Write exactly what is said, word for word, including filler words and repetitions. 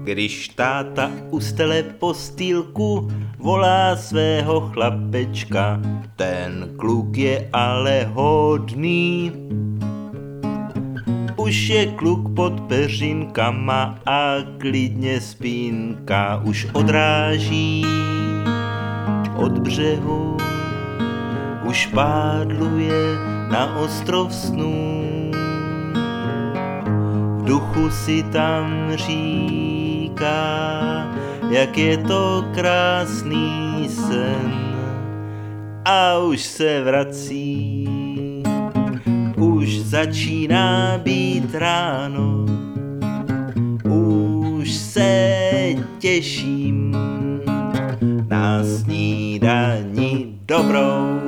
Když táta ustele postýlku, volá svého chlapečka, ten kluk je ale hodný. Už je kluk pod peřinkama a klidně spínka už odráží od břehu. Už pádluje na ostrov snů, v duchu si tam říká, jak je to krásný sen, a už se vrací. Už začíná být ráno, už se těším na snídani dobrou.